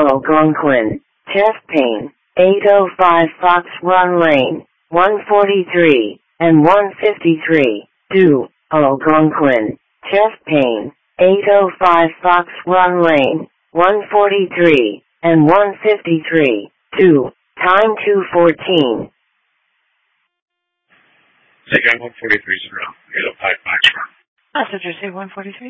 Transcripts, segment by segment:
Algonquin, chest pain, 805 Fox Run Lane, 143, and 153, due, Algonquin, chest pain, 805 Fox Run Lane, 143, and 153, due, time 2:14. Take on 143 0, 805 Fox Run. Message received 143.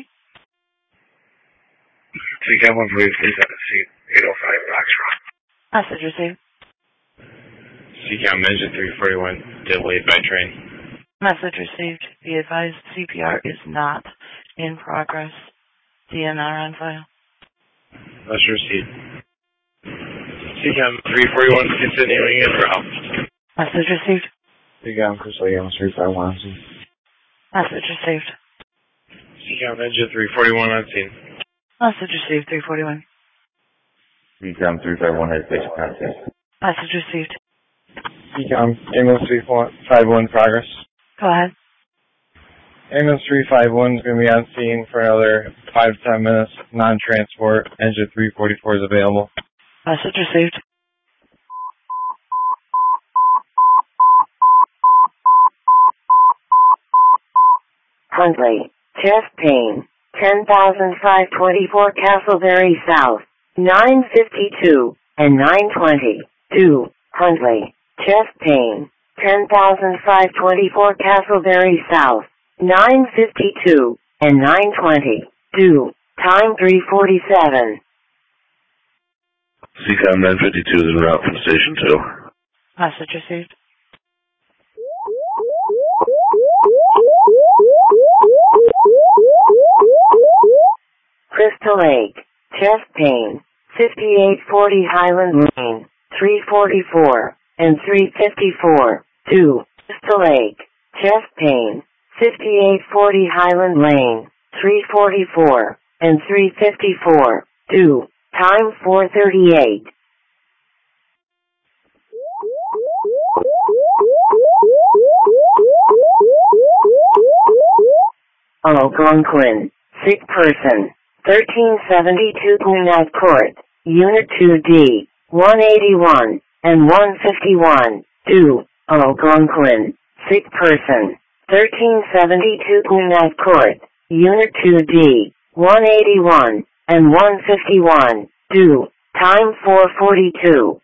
Take on 143 17, 805 Fox Run. Message received. CCAM engine 341, delayed by train. Message received. Be advised CPR is not in progress. DNR on file. Message received. CCAM 341 continuing en route. Message received. CCAM Chris Legan 351 scene. Message received. CCAM engine 341 on scene. Message received 341. CCAM 351 has basic contact. Message received. CCAM ambulance 351 progress. Go ahead. Ambulance 351 is going to be on scene for another 5 to 10 minutes. Non-transport. Engine 344 is available. Message received. Huntley, chest pain, 10,524 Castleberry South, 952, and 920, due, Huntley, chest pain, 10,524 Castleberry South, 952, and 920, due, time 3:47. CCAM 952 is en route from Station 2. Message received. Crystal Lake, chest pain, 5840 Highland Lane, 344, and 354, due, Crystal Lake, chest pain, 5840 Highland Lane, 344, and 354, due, time 4:38. Algonquin, sick person, 1372 Gwinnett Court, Unit 2D, 181, and 151, due, Algonquin, sick person, 1372 Gwinnett Court, Unit 2D, 181, and 151, due, time 4:42.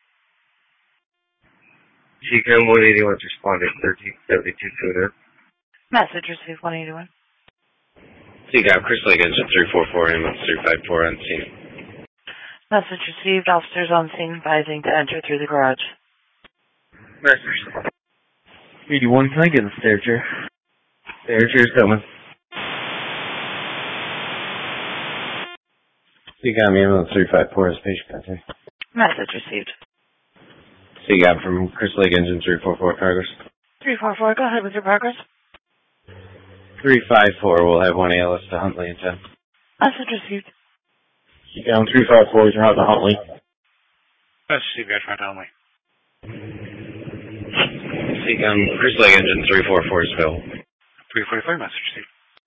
CCAM 181 responded 1372 Twitter. Message received 181. CCAM Chris Lake engine 344 ambulance 354 on scene. Message received. Officers on scene advising to enter through the garage. Message. 81, can I get a stair chair? Stair chair's coming. CCAM ambulance 354 has patient contact. Message received. CCAM from Chris Lake engine 344 progress. 344, go ahead with your progress. 354 will have one ALS to Huntley in 10. Message received. CCAM 354 is out to Huntley. That's CCAM right Huntley. CCAM Chris Lake engine 344 is available. 344 message received.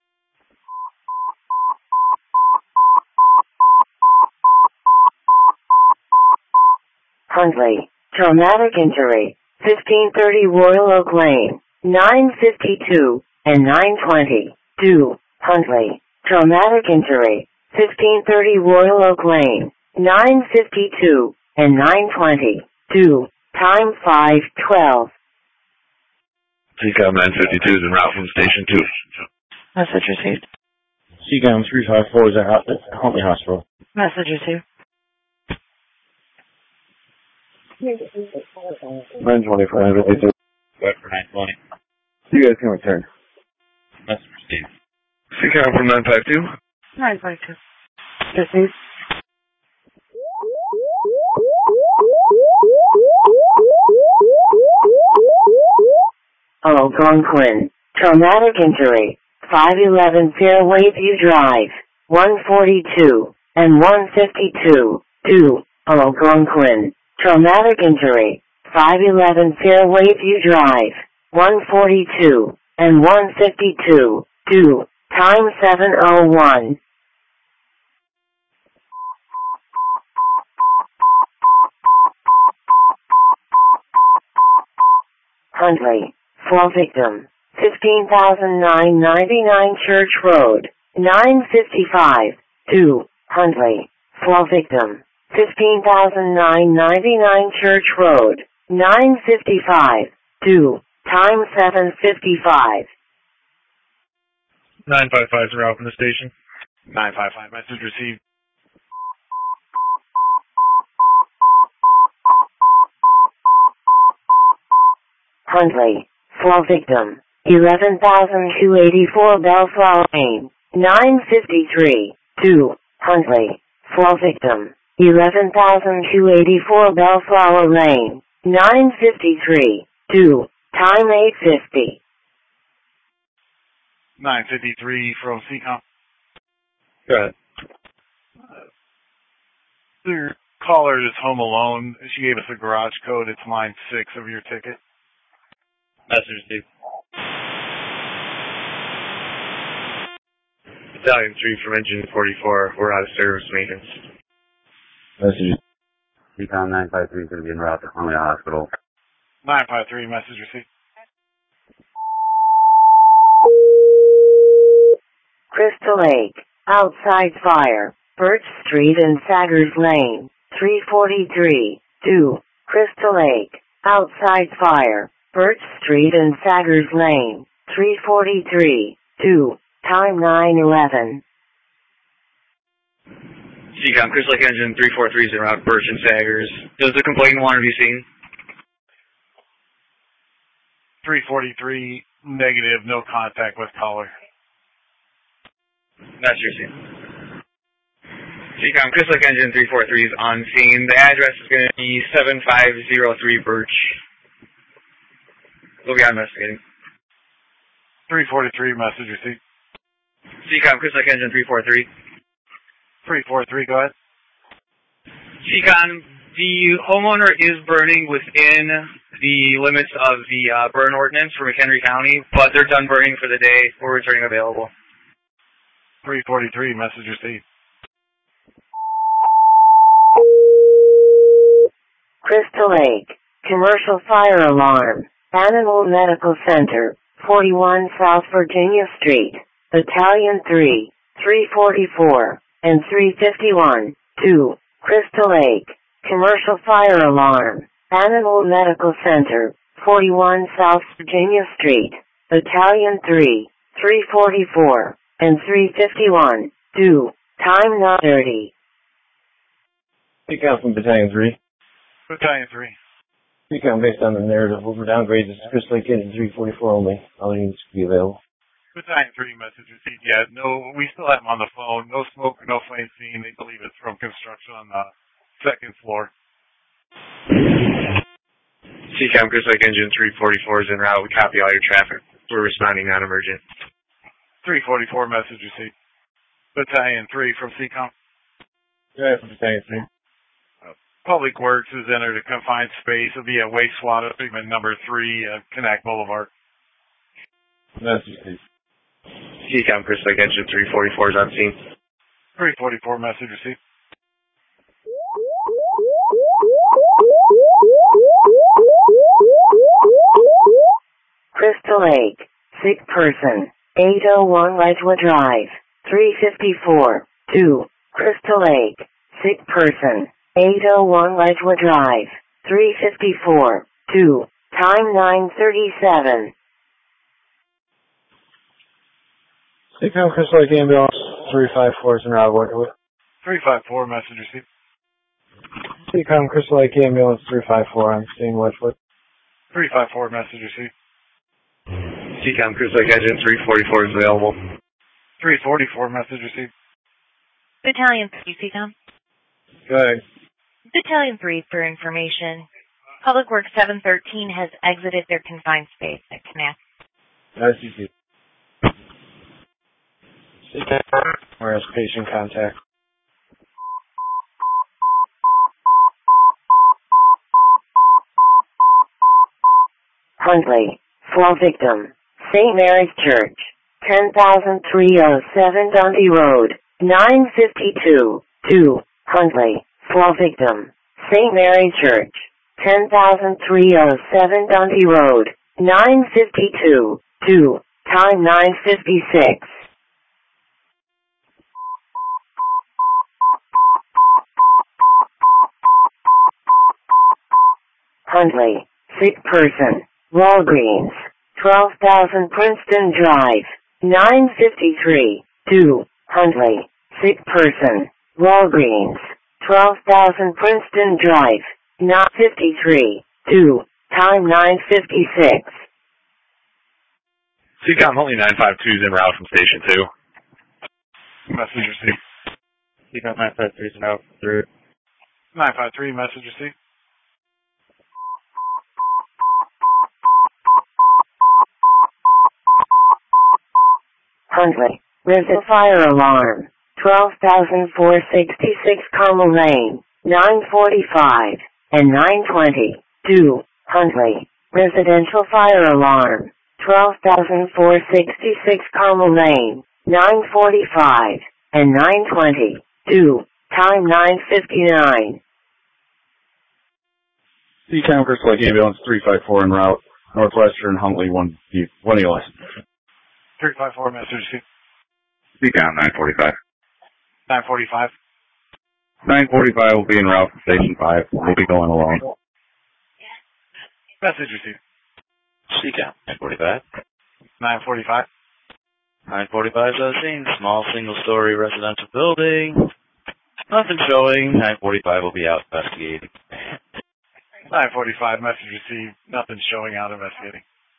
Huntley, traumatic injury, 1530 Royal Oak Lane, 952, and 920, due, Huntley, traumatic injury, 1530 Royal Oak Lane, 952, and 920, due, time 5:12. CCAM 952 is en route from Station 2. Message received. CCAM 354 is out at Huntley Hospital. Message received. 925. Wait for 920. You guys can return. Message received. CCAM from 952. 952. Received. Algonquin, traumatic injury, 511 Fairway View Drive, 142, and 152, due, Algonquin, traumatic injury, 511 Fairway View Drive, 142, and 152, due, time 7:01. Huntley. Fall victim. 15,999 Church Road. 955. 2. Huntley. Fall victim. 15,999 Church Road. 955. 2. Time 7:55. 955 is route from the station. 955, message received. Huntley. Fall victim. 11,284 Bellflower Lane. 953. 2. Huntley. Fall victim. 11,284 Bellflower Lane. 953. 2. Time 8:50. 953 from CCOM. Go ahead. Your caller is home alone. She gave us a garage code. It's line 6 of your ticket. Message received. Battalion 3 from Engine 44. We're out of service maintenance. Message. Recon 953 is going to be en route to Columbia Hospital. 953, message received. Crystal Lake. Outside fire. Birch Street and Saggers Lane. 343. 2. Crystal Lake. Outside fire. Birch Street and Saggers Lane. 343. 2. Time 9:11. CCOM, Chris Lake Engine 343 is en route, Birch and Saggers. Does the complainant want to be seen? 343, negative, no contact with caller. That's your scene. CCOM, Chris Lake Engine 343 is on scene. The address is going to be 7503 Birch. We'll be on investigating. 343, message received. CCOM, Chris Lake Engine 343. 343, go ahead. CCOM, the homeowner is burning within the limits of the burn ordinance for McHenry County, but they're done burning for the day. We're returning available. 343, message received. Crystal Lake. Commercial fire alarm. Animal Medical Center. 41 South Virginia Street. Battalion 3. 344. And 351. 2. Crystal Lake. Commercial fire alarm. Animal Medical Center. 41 South Virginia Street. Battalion 3. 344. And 351. 2. Time 9:30. CCOM from Battalion 3. Battalion 3. CCOM based on the narrative over downgrades. This is Chris Lake Engine 344 only. All units can be available. Battalion 3, message received. Yeah, no, we still have them on the phone. No smoke, no flame seen. They believe it's from construction on the second floor. CCOM, Chris Lake Engine 344 is en route. We copy all your traffic. We're responding non-emergent. 344, message received. Battalion 3 from CCOM. Go ahead from Battalion 3. Public Works has entered a confined space. It'll be at wastewater treatment number 3 at Connect Boulevard. Message, please. CCOM, Chris Lake Engine 344 is on scene. 344, message received. Crystal Lake. Sick person. 801 Ledgewood Drive. 354. 2. Crystal Lake. Sick person. 801 Ledgewood Drive. 354. 2. Time 9:37. CCOM Crystal Lake Ambulance 354 is en route. Working with 354, message received. CCOM Crystal Lake Ambulance 354. I'm seeing Ledgewood. 354, message received. CCOM, Chris Lake Engine 344 is available. 344, message received. Battalion 3, CCOM. Go ahead. Battalion 3 for information. Public Works 713 has exited their confined space at Connect. ICC. Whereas patient contact. Huntley. Fall victim. St. Mary's Church. 10,307 Dundee Road. 952. 2. Huntley. Fall victim. St. Mary's Church. 10,307 Dundee Road. 952. 2. Time 956. Huntley. Sick person. Walgreens. 12,000 Princeton Drive. 953. 2. Huntley. Sick person. Walgreens. 12,000 Princeton Drive. 953. 2. Time 956. CCOM Huntley 952 is en route from Station 2. Message received. CCOM 953 is out through 953, message received. Huntley. There's a fire alarm. 12,466 Carmel Lane. 945 and 920. 2. Huntley. Residential fire alarm. 12,466 Carmel Lane. 945 and 920. 2. Time 959. CCOM Crystal Lake Ambulance 354 en route. Northwestern Huntley 1 EOS. 354, message received. CCOM 945. 945. 945 will be en route from Station 5. We'll be going along. Message received. CCOM 945. 945. 945 is on the scene. Small single-story residential building. Nothing showing. 945 will be out investigating. 945, message received. Nothing showing, out investigating.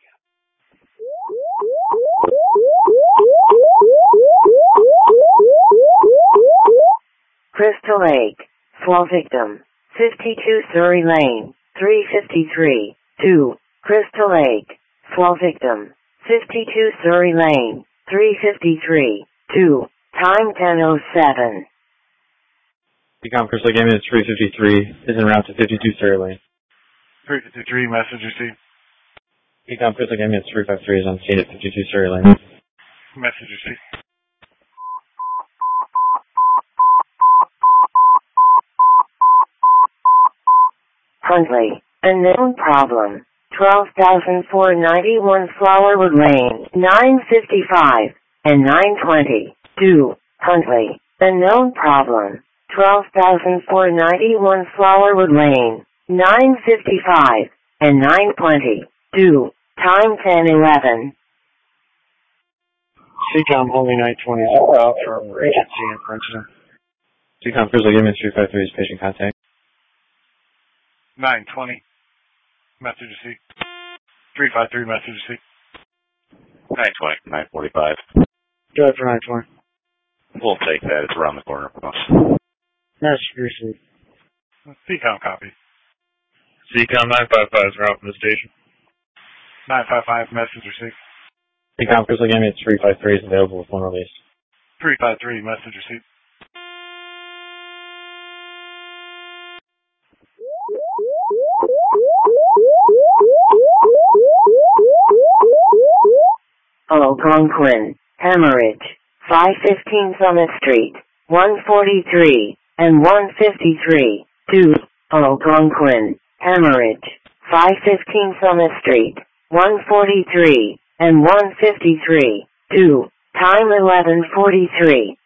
Crystal Lake. Fall victim. 52 Surrey Lane. 353. 2. Crystal Lake. Fall victim. 52 Surrey Lane. 353. 2. Time 10:07. CCOM Crystal Lake Ambulance 353 is en route to 52 Surrey Lane. 353, message received. CCOM Crystal Lake Ambulance 353 is on scene at 52 Surrey Lane. Message received. Huntley. Unknown problem. 12,491 Flowerwood Lane. 955 and 920. 2. Huntley. Unknown problem. 12,491 Flowerwood Lane. 955 and 920. 2. Time 10:11. CCOM Huntley 920 is en route from Regency in Princeton. CCOM Crystal Lake Ambulance 353 is patient contact. 920, message received. 353, message received. 920. 945. Go ahead for 920. We'll take that. It's around the corner from us. Message received. CCOM copy. CCOM 955 is en route from the station. 955, message received. CCOM Crystal Lake Ambulance 353 is available with one release. 353, message received. Algonquin. Hemorrhage. 515 Summit Street. 143 and 153. 2. Algonquin. Hemorrhage. 515 Summit Street. 143 and 153. 2. Time 11:43.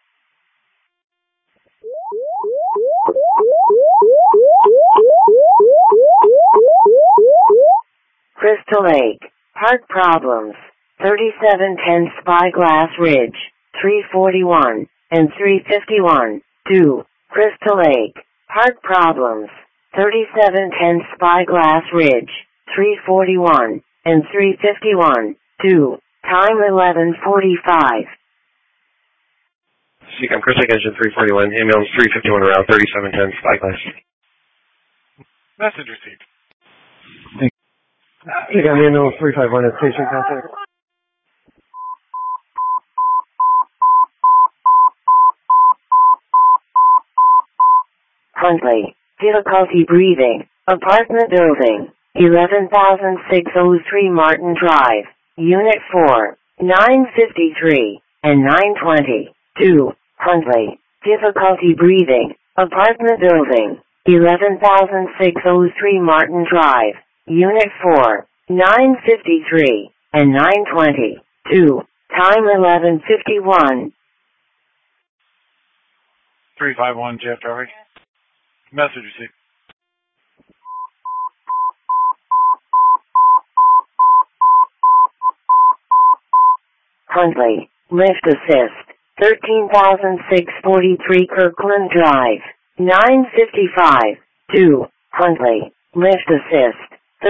Crystal Lake. Heart problems. 3710 Spyglass Ridge. 341 and 351. 2. Crystal Lake. Heart problems. 3710 Spyglass Ridge. 341 and 351. 2. Time 11:45. CCOM Crystal Lake Engine 341, ambulance 351 around 3710 Spyglass. Message received. CCOM ambulance 351 is patient contact. Huntley. Difficulty breathing. Apartment building. 11,603 Martin Drive. Unit 4. 953 and 920. 2. Huntley. Difficulty breathing. Apartment building. 11,603 Martin Drive. Unit 4. 9:53, and 9:20. 2. Time 11:51. 351 Jeff Traffic. Message received. Huntley, lift assist, 13,643 Kirkland Drive, 9:55. 2. Huntley, lift assist,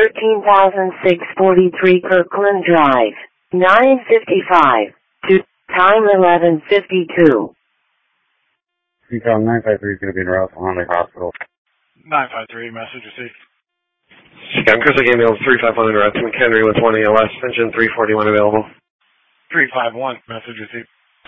13,643 Kirkland Drive, 9:55. 2. Time 11:52. CCOM 953 is going to be in route to Huntley Hospital. 953, message received. CCOM Crystal Ambulance 351 en route to McHenry with 1 ALS, engine 341 available. 351, message received.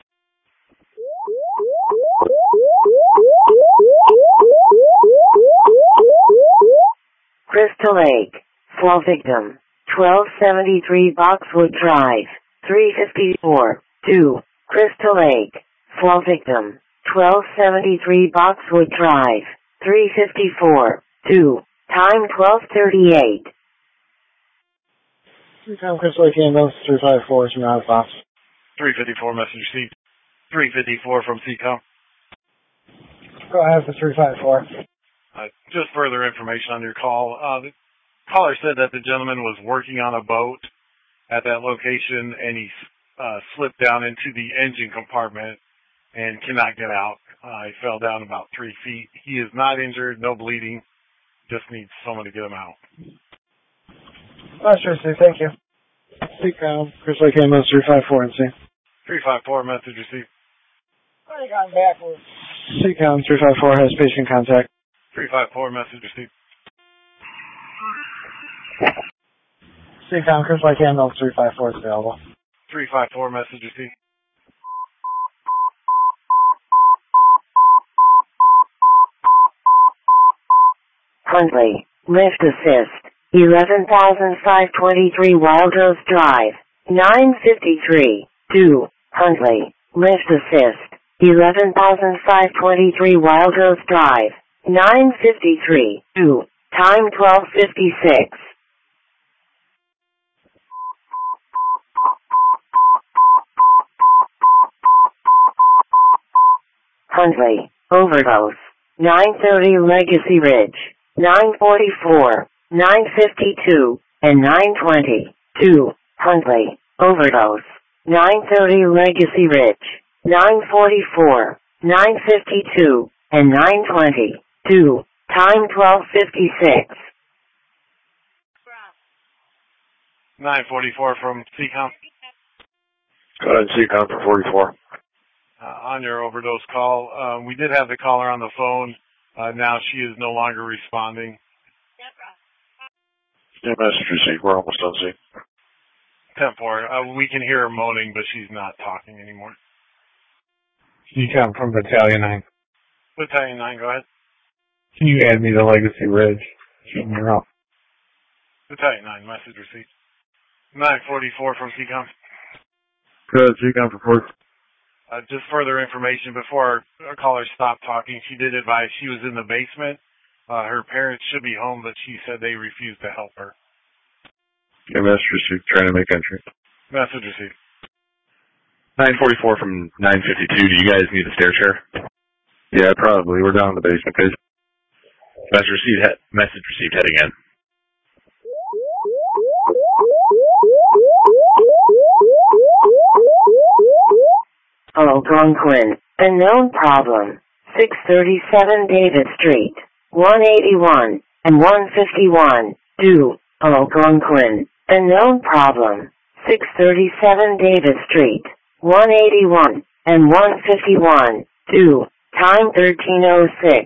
Crystal Lake, fall victim, 1273 Boxwood Drive, 3:54. 2. Crystal Lake, fall victim, 1273 Boxwood Drive, 3:54. 2. Time 12:38. CCOM Crystal Lake Ambulance 354 is from out of box. 354, message received. 354 from CCOM. Go ahead for 354. Just further information on your call. The caller said that the gentleman was working on a boat at that location and he slipped down into the engine compartment and cannot get out. He fell down about 3 feet. He is not injured, no bleeding, just needs someone to get him out. Sure, Steve. Thank you. CCOM Crystal Lake Ambulance 354 and C. 354, message received. I got backwards. CCOM 354 has patient contact. 354, message received. CCOM Crystal Lake Ambulance 354 is available. 354, message received. Huntley, lift assist, 11,523 Wild Rose Drive, 9:53. 2. Huntley, lift assist, 11,523 Wild Rose Drive, 9:53. 2. Time 12:56. Huntley, overdose, 9:30 Legacy Ridge, 9:44, 9:52, and 9:20. 2. Huntley, overdose, 9:30 Legacy Ridge, 9:44, 9:52, and 9:20. 2. Time 12:56. 944 from CCOM. Go ahead, CCOM for 44. On your overdose call, we did have the caller on the phone. Now she is no longer responding. Yeah, message received. We're almost done, see. 10-4. We can hear her moaning, but she's not talking anymore. CCOM from Battalion 9. Battalion 9, go ahead. Can you add me to Legacy Ridge? You're up. Battalion 9, message received. 944 from CCOM. Go ahead, CCOM for 4. Just further information, before our caller stopped talking, she did advise she was in the basement. Her parents should be home, but she said they refused to help her. Yeah, message received. Trying to make entry. Message received. 944 from 952. Do you guys need a stair chair? Yeah, probably. We're down in the basement, please. Message received heading in. Algonquin, unknown problem, 637 David Street, 181, and 151. 2. Algonquin, unknown problem, 637 David Street, 181, and 151. 2. Time 13:06.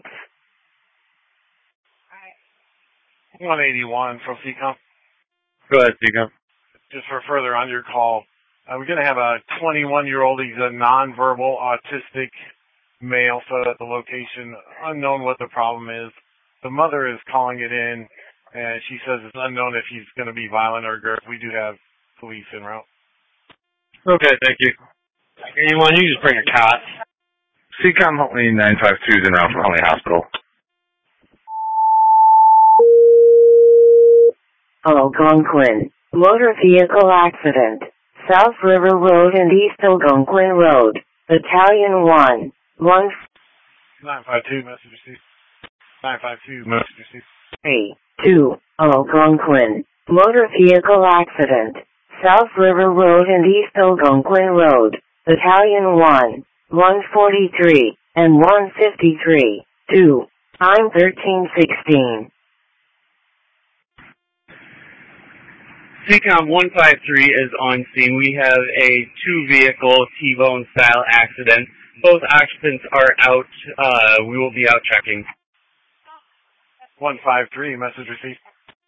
181 from CCOM. Go ahead, CCOM. Just for further on your call, we're going to have a 21-year-old. He's a nonverbal autistic male at the location. Unknown what the problem is. The mother is calling it in, and she says it's unknown if he's going to be violent or aggressive. We do have police en route. Okay, thank you. Anyone, you just bring a cot. CCOM Huntley 952 is in route from Huntley Hospital. Algonquin, Motor vehicle accident. South River Road and East Algonquin Road. Battalion 1. 952, message received. 952, message received. 3, 2, Algonquin. Motor vehicle accident. South River Road and East Algonquin Road. Battalion 1. 143 and 153. 2. Time 13:16. CCOM 153 is on scene. We have a two-vehicle T-bone style accident. Both occupants are out. We will be out checking. 153, message received.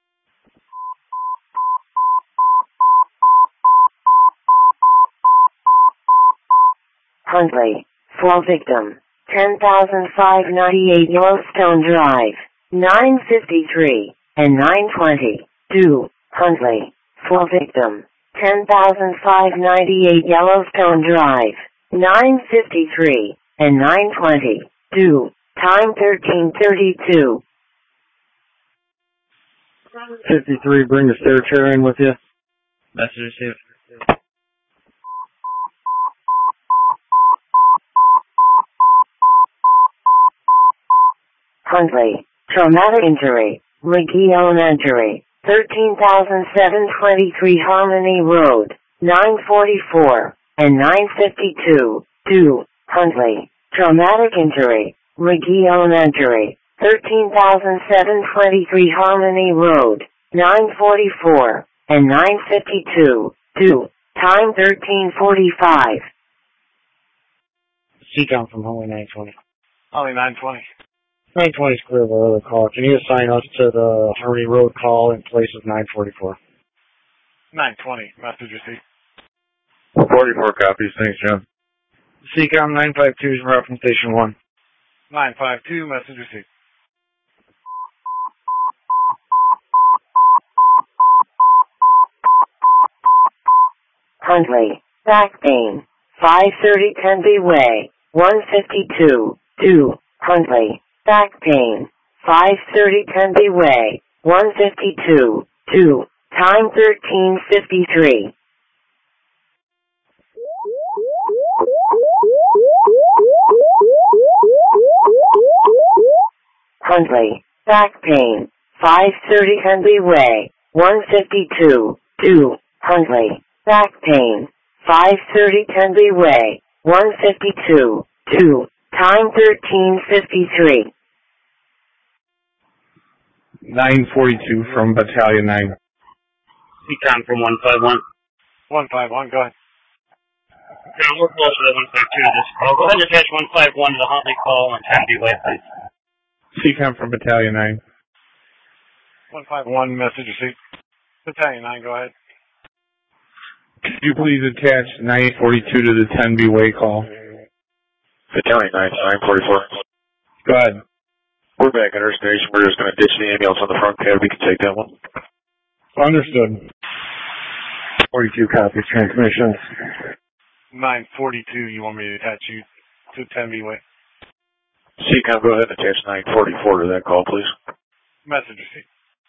Huntley. Fall victim. 10,598 Yellowstone Drive. 953 and 920. 2. Huntley. Fall victim. 10,598 Yellowstone Drive. 953 and 920. 2. Time 13:32. 53, bring the stair chair in with you. Message received. Huntley. Traumatic injury. Region injury. 13,723 Harmony Road. 944 and 952. 2. Huntley. Traumatic injury. Region injury. 13,723 Harmony Road. 944 and 952. 2. Time 13:45. CCOM from Holly 920. Only 920. 920 is clear of our other call. Can you assign us to the Harmony Road call in place of 944? 920, message received. 44 copies. Thanks, John. CCOM 952 is route from Station 1. 952, message received. Huntley. Back pain. 530 Tenby Way. 152. 2. Huntley. Back pain. 530 Tenby Way. 152. 2. Time 13:53. Huntley. Back pain. 530 Tenby Way. 152. 2. Huntley. Back pain. 530 Tenby Way. 152. 2. Time 13:53. 942 from Battalion 9. CCOM from 151. 151, go ahead. John, we're closer to 152. Go ahead and attach 151 to the Huntley call and Tenby Way, please. CCOM from Battalion 9. 151, message received. Battalion 9, go ahead. Could you please attach 942 to the Tenby Way call? Battalion 9, 944. Go ahead. We're back at our station. We're just going to ditch the ambulance on the front pad. We can take that one. Understood. 42 copies, transmissions. 942, you want me to attach you to Tenby Way? CCOM, go ahead and attach 944 to that call, please. Message received.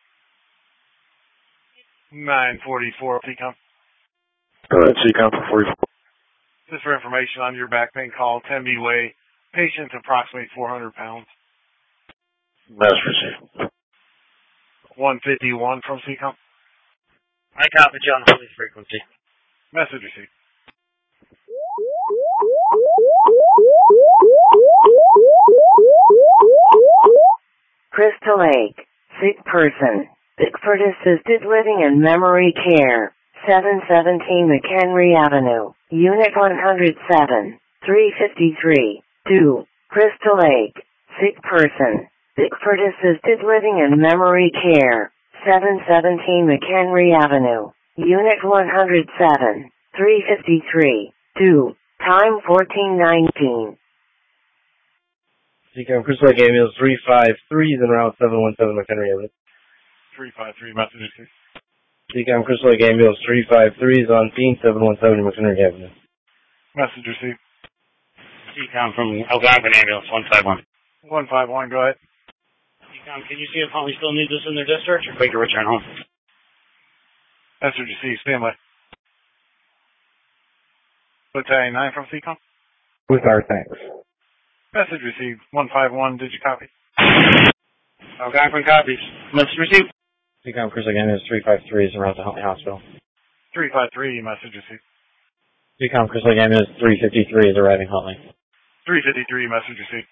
944, CCOM. Go ahead, CCOM for 44. Just for information on your back pain call, Tenby Way, patient approximately 400 pounds. Message received. 151 from CCOM. I copy John Holly frequency. Message received. Crystal Lake. Sick person. Bickford Assisted Living and Memory Care. 717 McHenry Avenue. Unit 107. 353. 2. Crystal Lake. Sick person. Bickford Assisted Living and Memory Care. 717 McHenry Avenue. Unit 107. 353. 2. Time 14:19. CCOM Crystal Lake Ambulance 353 is en route 717 McHenry Avenue. 353, message received. CCOM Crystal Lake Ambulance 353 is on scene 717 McHenry Avenue. Message received. CCOM from Algonquin Ambulance 151. 151, go ahead. CCOM, can you see if Huntley still needs us in their discharge or quick to return home? Message received. Stand by. Battalion 9 from CCOM. With our thanks. Message received. 151. Did you copy? Algonquin copies. Message received. CCOM Chris again is 353 is around the Huntley Hospital. 353. Message received. CCOM Chris again is 353 is arriving Huntley. 353. Message received.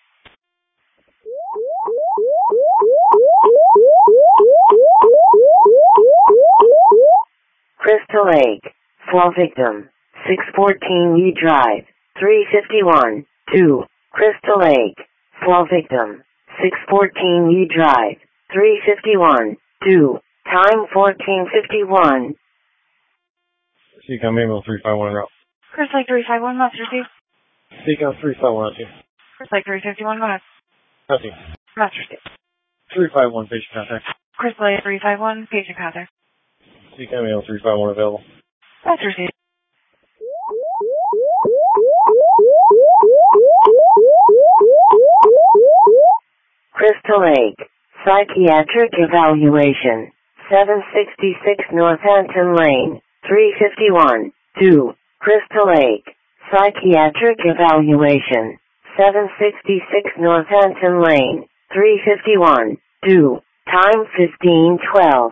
Crystal Lake. Fall victim. 614 Lee Drive. 351. 2. Crystal Lake. Fall victim. 614 Lee Drive. 351. 2. Time 1451. CCOM Email 351 route. Chris Lake 351, message received. CCOM 351 2. Chris Lake 351, go ahead. Copy. Message received. 351 patient contact. Chris Lake 351, patient contact. CCOM Email 351 available. Message received. Crystal Lake. Psychiatric evaluation. 766 Northampton Lane. 351. 2. Crystal Lake. Psychiatric evaluation. 766 Northampton Lane. 351. 2. Time 1512.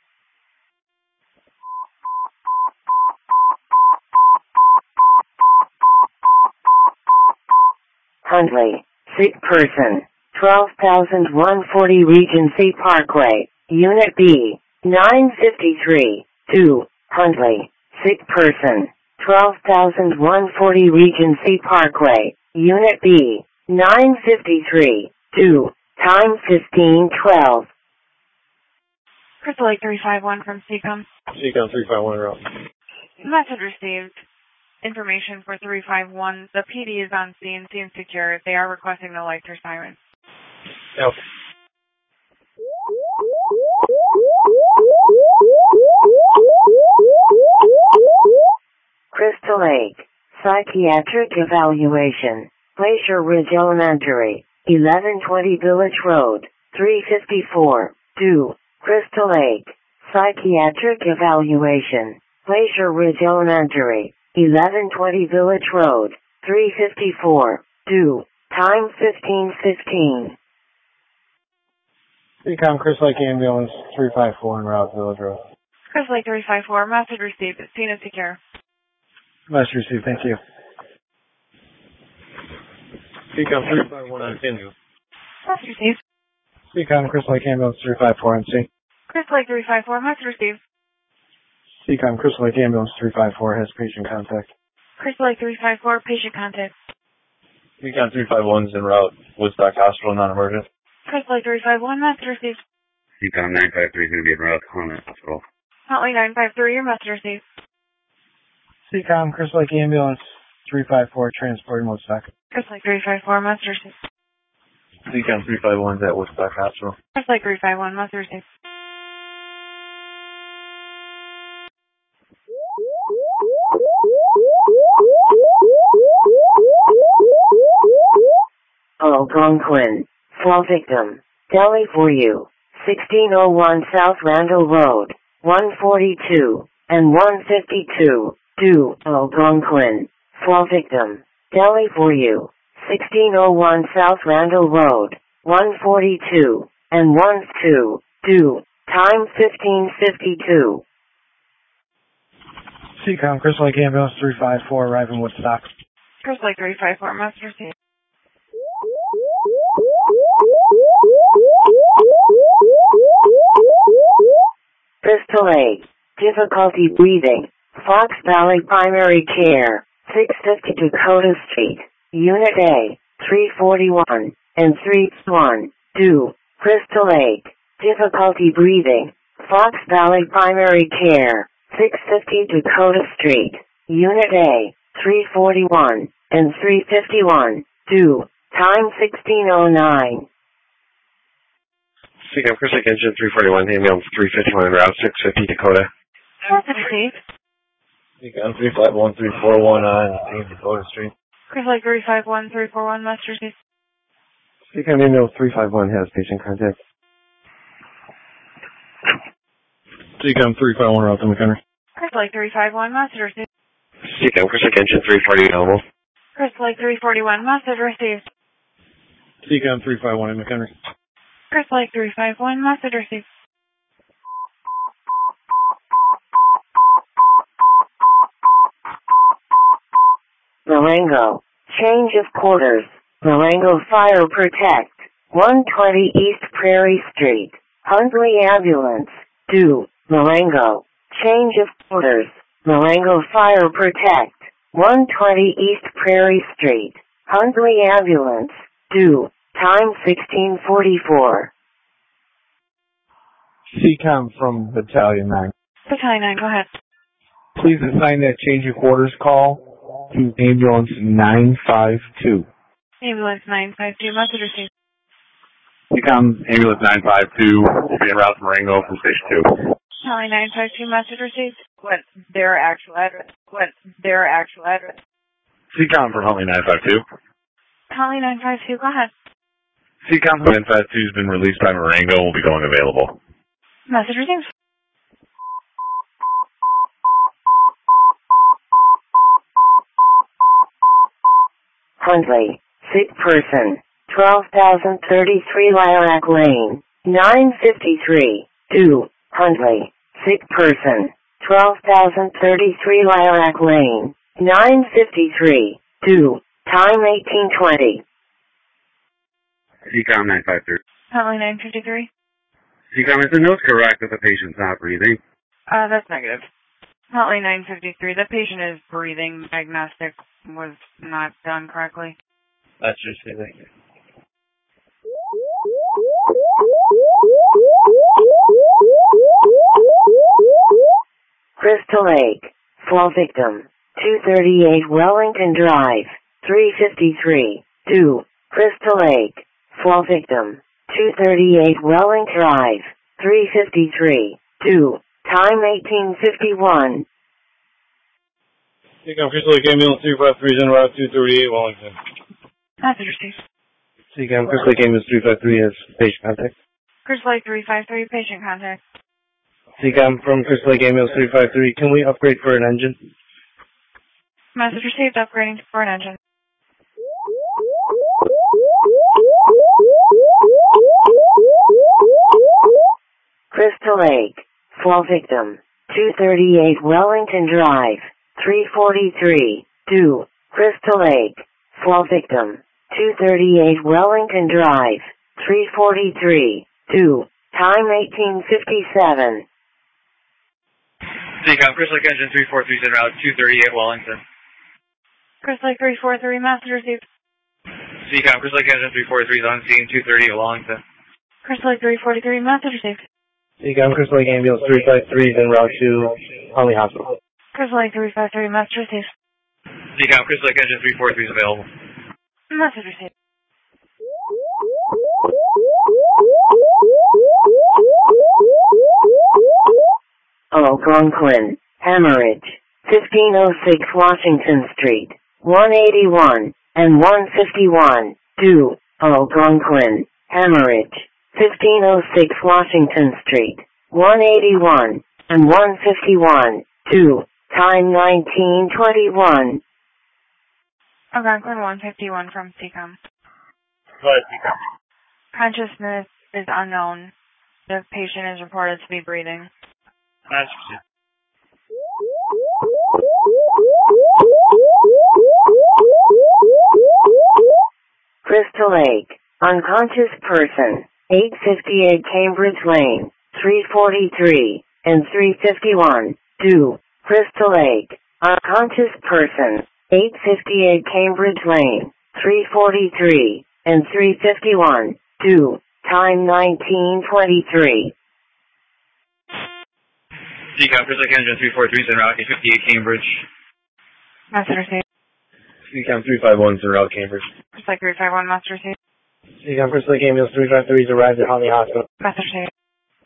Huntley. Sick person. 12,140 Regency Parkway. Unit B. 953. 2. Huntley. Sick person. 12,140 Regency Parkway. Unit B. 953. 2. Time 1512. Crystal Lake 351 from CCOM. CCOM 351 route. Message received. Information for 351. The PD is on scene. Scene secure. They are requesting the lights or sirens. Yep. Crystal Lake. Psychiatric evaluation. Glacier Ridge Elementary. 1120 Village Road. 354. 2. Crystal Lake. Psychiatric evaluation. Glacier Ridge Elementary. 1120 Village Road. 354. 2. Time 1515. CCOM Chris Lake Ambulance 354 en route Village Road. Chris Lake 354. Message received. Scene is secure. Message received. Thank you. CCOM 351 on Tindu. Message received. CCOM Chris Lake Ambulance 354 on C. Chris Lake 354. Message received. CCOM Chris Lake Ambulance 354 has patient contact. Chris Lake 354. Patient contact. CCOM 351 is en route Woodstock Hospital, non-emergent. Chris Lake 351. Message received. CCOM 953 is going to be en route to Huntley Hospital. Huntley 953. Your message received. CCOM Chris Lake Ambulance 354 transporting Woodstock. Chris Lake 354. Message received. CCOM 351 is at Woodstock Hospital. Chris Lake 351. Message received. Algonquin. Fall victim. Delhi for you. 1601 South Randall Road. 142 and 152. 2. Algonquin. Fall victim. Delhi for you. 1601 South Randall Road. 142 and 122. Time 1552. CCOM Chris Lake Ambulance 354 arriving Woodstock. Chris Lake 354. Message received. Crystal Lake. Difficulty breathing. Fox Valley Primary Care. 650 Dakota Street. Unit A. 341 and 312. Crystal Lake. Difficulty breathing. Fox Valley Primary Care. 650 Dakota Street. Unit A. 341 and 351. 2. Time 1609. CCOM Chris Lake Engine 341, ambulance 351 en route 650 Dakota. Message received. CCOM 351 341 on Dakota Street. Chris Lake 351 341. Message received. CCOM Ambulance 351 has patient contact. CCOM 351 route to McHenry. Crystal Lake 351, message received. CCOM Crystal Lake engine 340 available. Crystal Lake 341, message received. CCOM 351 in McHenry. Crystal Lake 351, message received. Marengo. Change of quarters. Marengo Fire Protect. 120 East Prairie Street. Huntley Ambulance. 2. Marengo. Change of quarters. Marengo Fire Protect. 120 East Prairie Street. Huntley Ambulance. 2. Time 1644. CCOM from Battalion 9. Battalion 9, go ahead. Please assign that change of quarters call to ambulance 952. Ambulance 952, message received. CCOM ambulance 952 will be en route to Marengo from station 2. Battalion 952, message received. What their actual address? CCOM from Huntley 952. Huntley 952, go ahead. CCOM from 952 has been released by Marengo and will be going available. Message received. Huntley. Sick person. 12,033 Lilac Lane. 953. 2. Huntley. Sick person. 12,033 Lilac Lane. 953. 2. Time 1820. CCOM 953. Huntley 953. CCOM, is the note correct that the patient's not breathing? That's negative. Huntley 953. The patient is breathing. Diagnostic was not done correctly. That's just it. Crystal Lake. Fall victim. 238 Wellington Drive. 353. 2. Crystal Lake. Fall victim. 238 Wellington Drive. 353. 2. Time 1851. CCOM Crystal Lake ambulance 353 is en route 238 Wellington. Message received. CCOM Crystal Lake ambulance 353 has patient contact. Crystal Lake 353, patient contact. CCOM from Crystal Lake ambulance 353, can we upgrade for an engine? Message received, upgrading for an engine. Crystal Lake. Fall victim. 238 Wellington Drive. 343. 2. Crystal Lake. Fall victim. 238 Wellington Drive. 343. 2. Time 1857. CCOM Crystal Lake engine 343 is en route 238 Wellington. Crystal Lake 343, message received. CCOM Crystal Lake engine 343 is on scene 238 Wellington. Crystal Lake 343, message received. CCOM Crystal Lake ambulance 353 is en route to Huntley Hospital. Crystal Lake 353, message received. CCOM Crystal Lake engine 343 is available. Message received. Algonquin. Hemorrhage. 1506 Washington Street. 181 and 151. 2. Algonquin. Hemorrhage. 1506 Washington Street. 181 and 151. 2. Time 1921. Algonquin 151 from CCOM. Go ahead, CCOM. Consciousness is unknown. The patient is reported to be breathing. That's Crystal Lake. Unconscious person. 858 Cambridge Lane. 343 and 351. 2. Crystal Lake. Unconscious person. 858 Cambridge Lane. 343 and 351. 2. Time 1923. CCOM Crystal Lake engine 343 is en route 858 Cambridge. Message received. CCOM 351 is en route Cambridge. Crystal Lake 351, message received. CCOM Crystal Lake ambulance 353 is arrived at Huntley Hospital. Message received.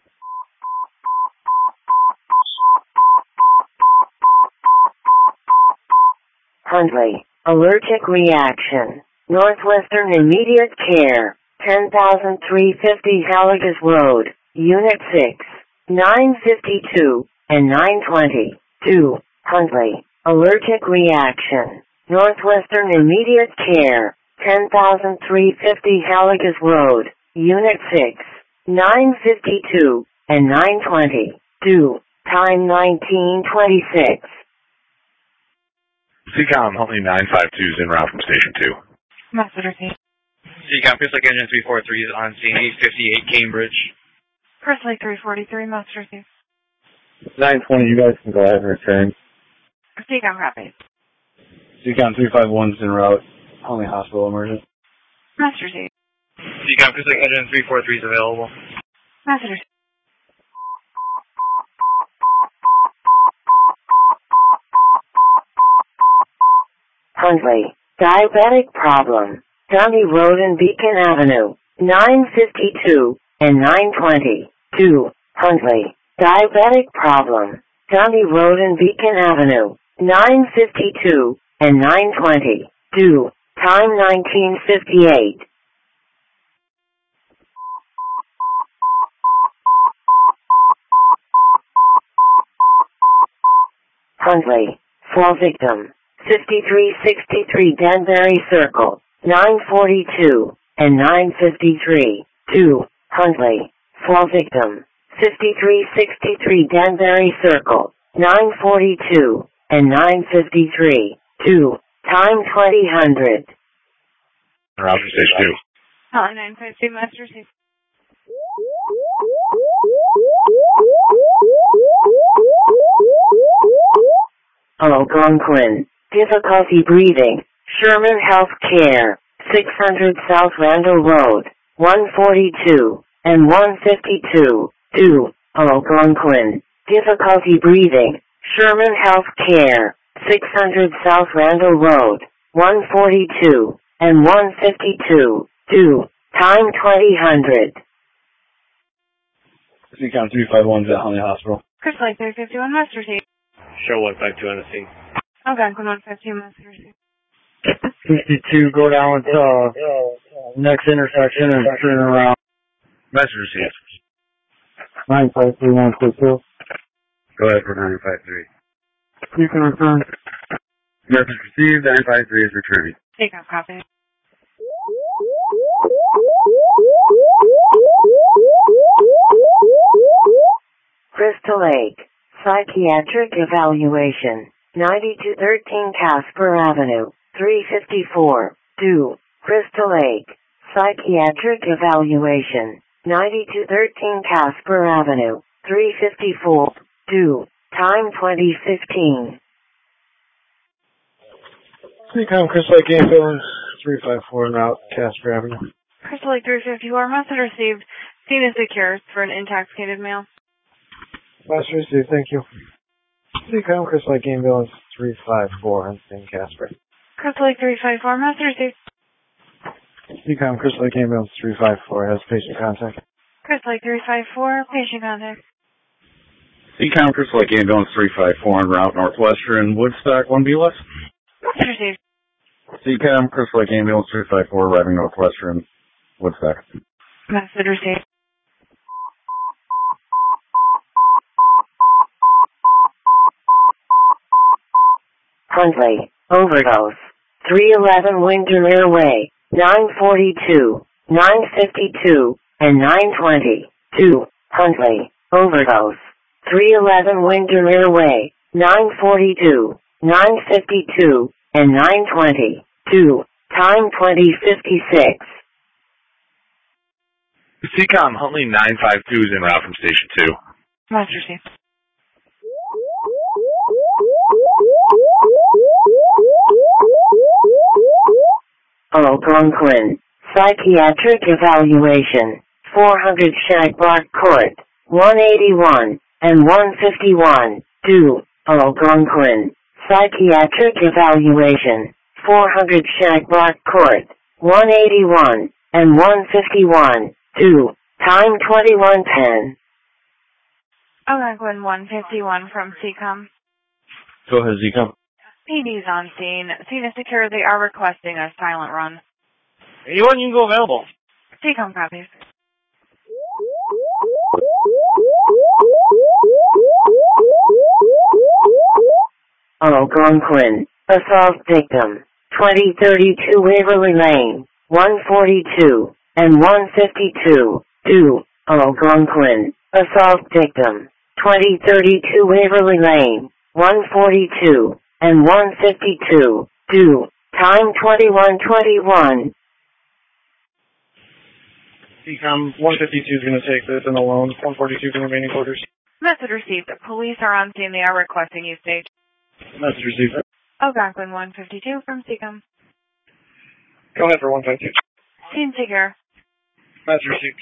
Huntley. Allergic reaction. Northwestern Immediate Care. 10,350 Haligas Road. Unit 6. 952, and 920. 2. Huntley. Allergic reaction. Northwestern Immediate Care. 10,350 Haligas Road, Unit 6. 952, and 920. 2. Time 1926. CCOM, Huntley 952 is en route from Station 2. Message received. CCOM, Chris Lake Engine 343 is on scene, 858 Cambridge. Chris Lake 343, message received. 920, you guys can go ahead and return. CCOM copy. CCOM 351 is en route. Huntley Hospital emergent. Message received. CCOM, Chris Lake Engine 343 is available. Message received. Huntley. Diabetic problem. County Road and Beacon Avenue. 952, and 920. 2. Huntley. Diabetic problem. County Road and Beacon Avenue. 952, and 920. 2. Time 1958. Huntley. Fall victim. 5363 Danbury Circle. 942, and 953. 2. Huntley. Fall victim. 5363 Danbury Circle. 942, and 953. 2. Time 2000. Route from Station 2. Holly 952, message received. Algonquin. Difficulty breathing. Sherman Health Care. 600 South Randall Road. 142, and 152. 2. Algonquin. Difficulty breathing. Sherman Health Care. 600 South Randall Road. 142, and 152. 2. Time 2000. CCOM 351 is at Huntley Hospital. Chris Lake 351, message received. Show 152 on the scene. Algonquin 152, message received. 52, go down to next intersection and turn around. Message received. 953, 122. Go ahead for 953. You can return. Message received, 953 is returning. CCOM copy. Crystal Lake. Psychiatric evaluation. 9213 Casper Avenue. 354. 2. Crystal Lake. Psychiatric evaluation. 9213 Casper Avenue. 354. 2. Time 2015. CCOM Chris Lake Ambulance 354 en route, Casper Avenue. Chris Lake 354, message received. Scene is secure for an intoxicated male. Message received, thank you. CCOM Chris Lake Ambulance 354 on scene, Casper. Chris Lake 354, message received. CCOM Chris Lake Ambulance 354 has patient contact. Chris Lake 354, patient contact. CCOM Chris Lake Ambulance 354 en route Northwestern Woodstock 1B West. Message received. CCOM Chris Lake Ambulance 354 arriving Northwestern Woodstock. Message received. Huntley. Overdose. 311 Windermere Way. 942, 952, and 920. 2. Huntley. Overdose. 311 Windermere Way. 942, 952, and 920. 2. Time 2056. CCOM Huntley 952 is en route from Station 2. Message received. Algonquin. Psychiatric evaluation. 400 Shagbark Court. 181, and 151. 2. Algonquin. Psychiatric evaluation. 400 Shagbark Court. 181, and 151. 2. Time 2110. Algonquin 151 from CCOM. Go ahead, CCOM. PD's on scene. Scene is secure. They are requesting a silent run. Anyone, you can go available. CCOM copies. Algonquin, assault victim, 2032 Waverly Lane, 142, and 152, 2, Algonquin, assault victim, 2032 Waverly Lane, 142, and 152, 2, time 21:21. Decom 152 is going to take this and alone, 142 for remaining quarters. Message received. Police are on scene. They are requesting you stage. Message received. Algonquin 152 from Seacom. Go ahead for 152. Scene secure. Message received.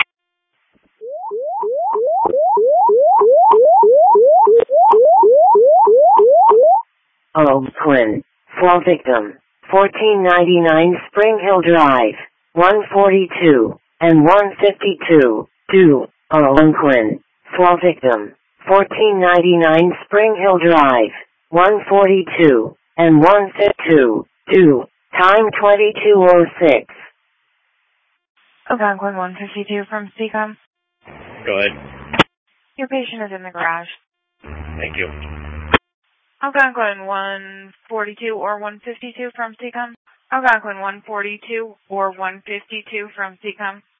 Algonquin, fall victim, 1499 Spring Hill Drive, 142, and 152, 2, Algonquin, fall victim, 1499 Spring Hill Drive, 142, and 152, 2, time 22:06. Algonquin 152 from Seacom. Go ahead. Your patient is in the garage. Thank you. Algonquin 142 or 152 from Seacom. Algonquin 142 or 152 from Seacom.